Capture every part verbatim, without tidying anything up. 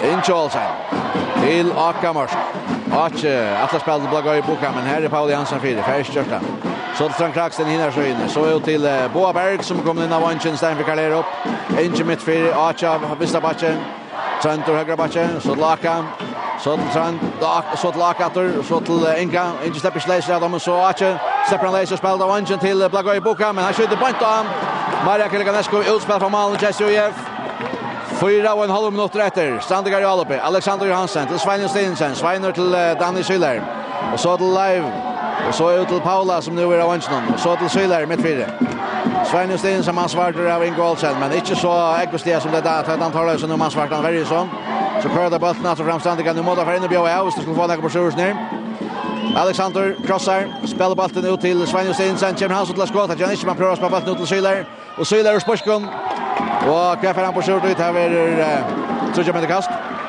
Inge Olsen till Akamarsk. Ache, alla spelar Blagoj Boka, men här är Paul Jansson fyra, först körsta. Så till Frank Kraxten hinner så in. Så ut till uh, Boa Berg som kommer in av Vanchen, Steinfeld kallar upp. Inge mitt fyra, Ache av Vista Bachen. Trent och högra Bachen, så Laka. Så till Trent, så till Lakator, så till Inga. Inge släpper släser av dem, så Ache släpper han läser spelar av Vanchen till Blagoj Boka, men han skjuter point av Maria Kilganescu utspel från Malmö Jesse U F. Fyra och en halv minuter efter. Strandigar i Alope. Alexander Johansen till Svein Stensen. Sveiner till uh, Danny Syler. Och så till Live. Och så ut till Paula som nu är av Vansnon. Och så till Syler mitt fyra. Svein Stensen som ansvartar av Inge Olsen. Men inte så äggostig som det där. Att han tar det så nu man ansvartar han väldigt så. Så kör det bulten att fram Strandigar. Nu måste för in och bjöa av. Så skulle få lägga på sjurs ner. Alexander krossar. Spelar bulten ut till Svein Stensen. Kommer han så till skott. Att jag inte man prövar att spela bulten ut till Syler. Och Syler och Sporskon. Och kräver han på skjort ut här är uh, Trudja Medekast.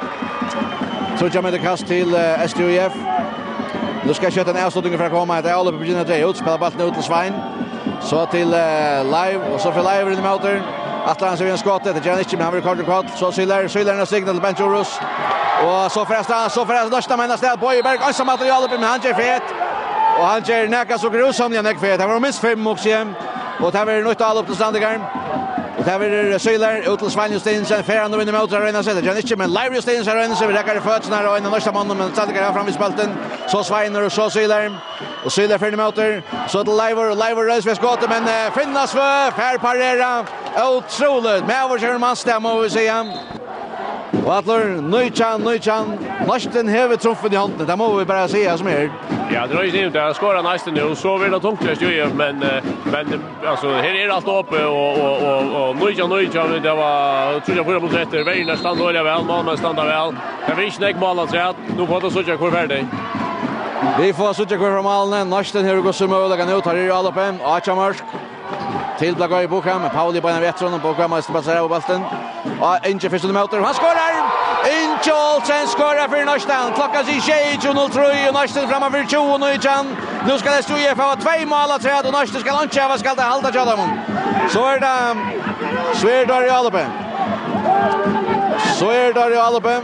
Trudja Medekast till uh, S T U F. Nu ska jag köta en avslutning för att komma. Det är alla på begynner tre ut. Spelar bollen ut till Svein. Så till uh, Live. Och så för Live in i motor. Atlan ser vi en skott. Det gör inte, men han vill korta kort. Så Syler. Syler är signal till Bench Orus. Och så förresten. Så förresten. Nästa men nästa. Boyberg. Och så material uppe. Men han ger fet. Och han ger näka så grusom. Jag näck fet. Han var minst fem också igen. Och det här är nytt all upp till Strandigar. Det här är Syler ut till Svein Stensen. Färande vinner mot Arena Sätter. Jag inte, men Live Stensen Arena Sätter. Vi räcker i fötterna och en av nästa mannen. Men Strandigar här fram i spalten. Så Sveiner och så Syler. Och Syler färdig motor. Så till Live och Live rörs vid skottet. Men uh, finnas för fär parera. Otroligt. Med vår kör man stämmer vi säga. Och Atler, Nöjtjan, Nöjtjan. Nästen häver trumfen i handen. Det må vi bara säga som är. Ja, det är ju inte att skåra nästan nu. Så vill det tungt ju men men alltså här är allt uppe och och och och Nöjtjan, Nöjtjan det var tror jag på mot rätter. Vägen stand dåliga väl, man stannar väl. Kan vi inte måla så att nu får det så jag kvar färdig. Vi får så jag kvar från Malmö. Nästen här går så möjliga nu tar det ju alla på. Achamarsk. Till Blagoj Boka med Pauli på en vetron och Boka måste passera på bollen. Och Inge först under motor. Han skorar! Inge Olsen skorar för Norrland. Klockan sig tjugo noll tre och Norrland framför tjugo Nöjtjan. Nu ska det stå i för två mål att träda och Norrland ska luncha. Vad ska det halta till dem? Så är det så är det i Alope. Så är det i Alope.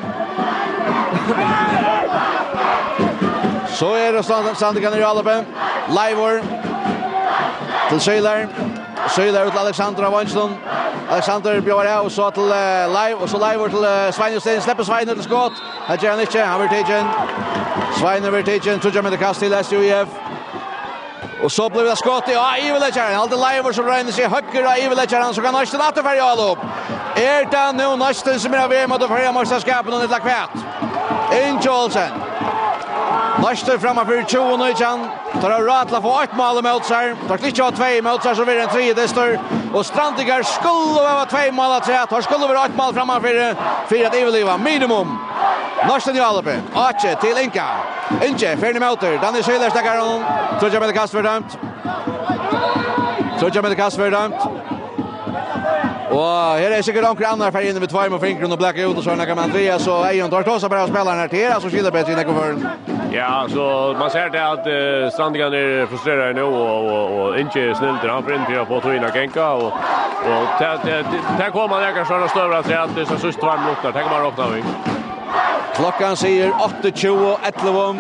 Så är det Strandigar i Alope. Livor till Syler. Syler ut till Alexander av Vansson. Alexander bjöd och så till uh, Live och så Live till uh, Svein Sten släpper Svein till skott. Här gör han inte, han vill tagen. Svein vill tagen, Trudja Medekast till S U F. Och så blir det skott. Ja, Ivel Ledger. Alltid Live som rör in sig höger av Ivel Ledger. Så kan nästan att färja all upp. Är det nu nästan som är av med att färja mästerskapen och ett lackvärt. Inge Olsen. Nästan framför tjugo Nöjtjan. Tar av Ratla få ett mål mot sig. Tar klitsch av två mot sig så blir det en tre destor. Och Strandigar skulle vara två mål att säga. Tar skulle vara ett mål framför för att överleva minimum. Nästan i Alope. Ache till Inka. Inge färdig motor. Danny Syler stackar honom. Trudja Medekast för dömt. Trudja Medekast för dömt. Och här är säkert några andra färger inne med två med Finkron och Blacka ut och så när Andreas och Ejon tar tossa bara spelarna här till så skiljer bättre inne för. Ja, så man ser det att uh, Strandigar är frustrerade nu och och, och inte snällt han för inte på Toina Genka och och där kommer man jag såna stora att säga att det är så sist två minuter. Tänker man räkna vi. Klockan säger åtta tjugo elva.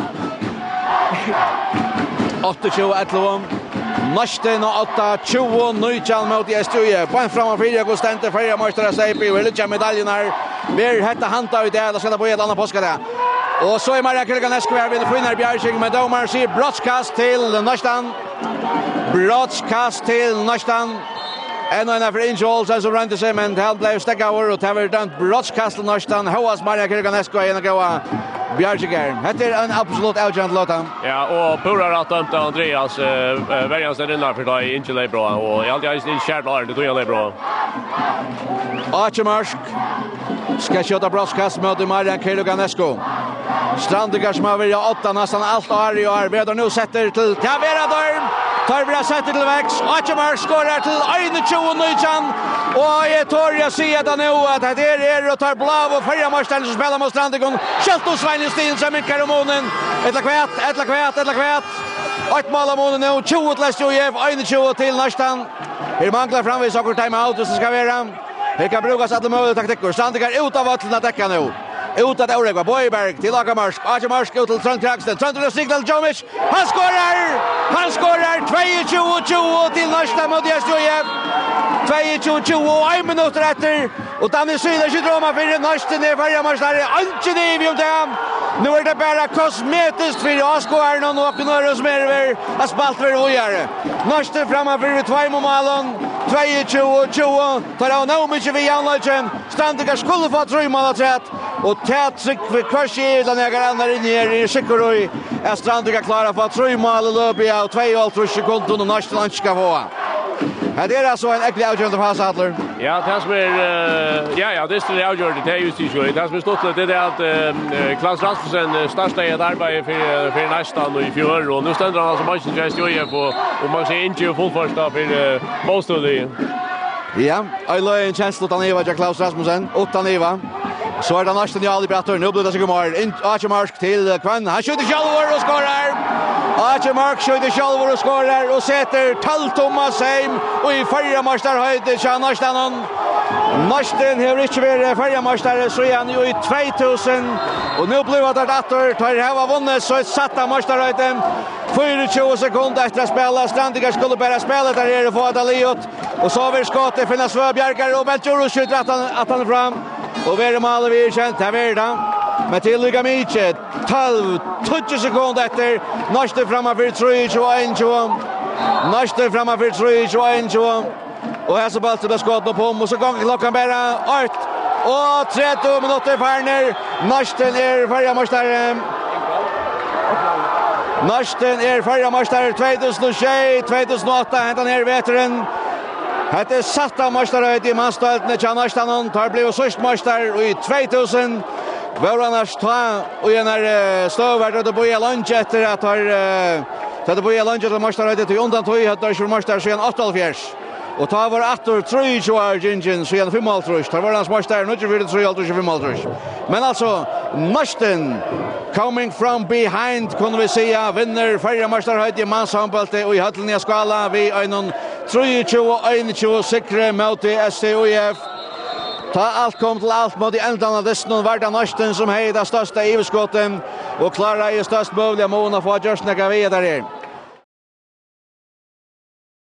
åtta tjugo elva. Nästan åtta tjugo Nöjtjan mot S T U F. På en framför fyra går ständigt fyra mästare Seipi och vill medaljen här. Vi hetta hanta ut där, då ska det på ett annat påska där. Och så är Maria Kilganescu här vill få in här Bjärking med domaren säger broadcast till Nästan. Broadcast till Nästan. En och en för Inge Olsen som rände sig men det blev stäckar och det var dömt broadcast till Nästan. Hoas Maria Kilganescu igen och gå Bjärkiger. Det är en absolut outgent låt. Ja, och pura rätt dömt Andreas eh Bergans där inne för då inte det bra och jag alltid är kär där det tror jag det är bra. Achemarsk ska köta broadcast mot Maria Kilganescu. Strandigar som har varit åtta nästan allt år i år. Bedar nu sätter till Tavera Dorm. Tar bra sätter till väx. Achemarsk skorar till tjugo Nöjtjan. Och jag tar jag ser att nu att det är och tar blav och förra måsten som spelar mot Strandigar. Kjelto Svein Sten som är karomonen. Ett lakvät, ett lakvät, ett lakvät. Ett mål av månen nu. tjugo till S J F, tjugo till Nästan. Här manglar framvis och time out och så ska vi här. Här kan brukas alla möjliga taktiker. Strandigar ut av vattnet att täcka nu. ut att Eureka Boyberg till Akamarsk. Akamarsk ut till Trond Kraxten. Trond till Signal Jomic. Han skorar! Han skorar tjugo tjugo till nästa mot S J F. tjugo tjugo och en minut efter. Och Danny Syler skjuter om för nästa ner förra matchen. Inte det om det. Nu är det bara kosmetiskt för Askoarn och Åknör och Smerver. Att spalt för Ojare. Nästa framför två målen. tjugo tjugo. Tar av nu mycket vi anlägger. Standiga skulle få tre mål att och tät sig för kvarsi den här andra ner i Sikoroi. Är Standiga klara för tre mål och löper av två sekunder och nästa land ska få. Det är alltså en äcklig avgörande fas, Adler. Ja, det som är, uh, ja, ja, det är det avgörande, det är just det. Det som är stått det är att uh, Klaus Rasmussen startade ett arbete för, för nästan och i fjör, och nu ständer han alltså matchen till S J F, och, och man ser inte full första för uh, motståndet. Ja, jag lade en känsla utan Eva till Klaus Rasmussen, utan Eva. Så är det nästan jag aldrig bättre, nu blir det så god. Achemark till Kvann, han skjuter själv och skorar. Achemark skjuter själv och skorar och sätter tolv Thomas Heim och i förra mästarhöjd till nästan. Nästan har inte varit förra mästare så är han ju i två tusen och nu blir det åter tar det här vunnit så är satta mästarhöjden. tjugo sekunder efter att spela. Strandiga skulle bara spela där är det få att liot. Och så över skottet finnas Svöbjergar och Beltjoro skjuter att han, att han är fram. Och vi är mål vi är känt, här är det. Men tillika mycket, tolv tjugo sekunder efter. Nästa framför tre tjugoett tjugo. Nästa framför tre tjugoett tjugo. Och här så ballt det skott på om och så gånger klockan bara åtta. Och trettio minuter färner. Nästa är förra mästare. Nästen är förra mästare två tusen tjugo, två tusen åtta, hentan här veteran. Det är satta mästare i manstalten till nästan, tar blev sist mästare i två tusen. Var annars ta och en är stövärd att boja lunch efter att har så att boja lunch att mästare till undan tog att där skulle mästare sen åttioåtta. Och ta var åter tre tjugo Gingen så igen fem mål trust. Det var hans mästare nu för det tre åtta fem mål trust. Men alltså nästan coming from behind kunde vi säga vinner förra mästarhöjd i manshandbollen och i Höllnäs skala vi en tre tjugo tjugo säkra mot S T O F. Ta allt kom till allt mot i ändan av dessen var det nästan som hej det största överskotten och klara i störst möjliga mån att få just några vidare.